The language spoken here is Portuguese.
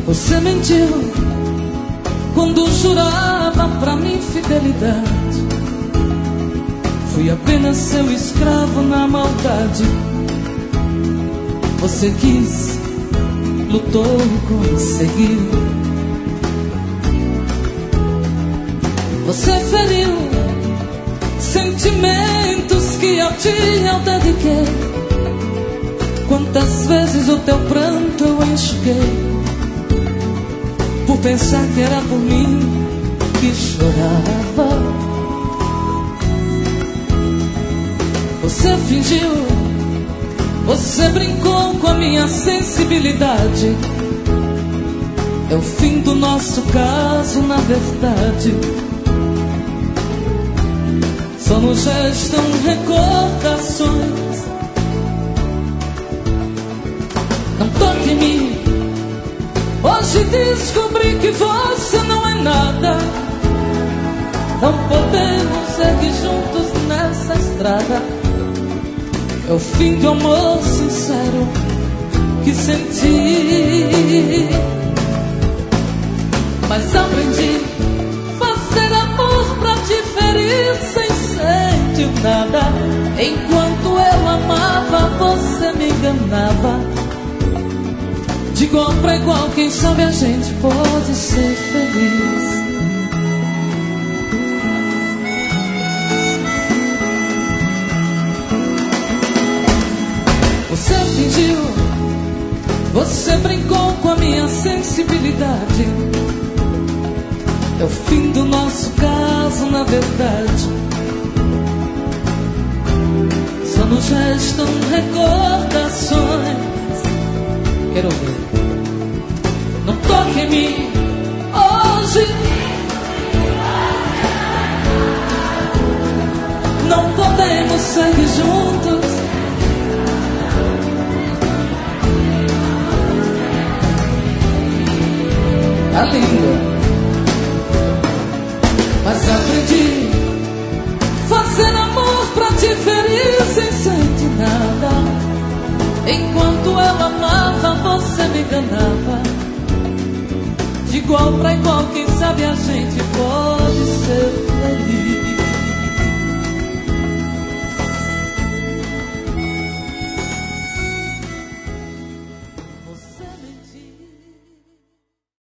Você mentiu quando jurava pra mim fidelidade. Fui apenas seu escravo na maldade. Você quis, lutou e conseguiu. Você feriu sentimentos que eu te dediquei. Quantas vezes o teu pranto eu enxuguei, por pensar que era por mim que chorava. Você fingiu, você brincou com a minha sensibilidade. É o fim do nosso caso, na verdade. Só nos restam recordações. Não toque em mim. Hoje descobri que você não é nada. Não podemos seguir juntos nessa estrada. É o fim do amor sincero que senti. Mas aprendi fazer amor pra te ferir sem sentir nada. Enquanto eu amava, você me enganava. De igual pra igual, quem sabe a gente pode ser feliz. Você fingiu, você brincou com a minha sensibilidade. É o fim do nosso caso, na verdade. Só nos restam recordações. Quero ouvir. Não toque em mim hoje. Não podemos seguir juntos. A língua. Mas aprendi fazer amor pra te ferir sem sentir nada. Enquanto eu amava, você me enganava. De igual pra igual, quem sabe a gente pode ser feliz.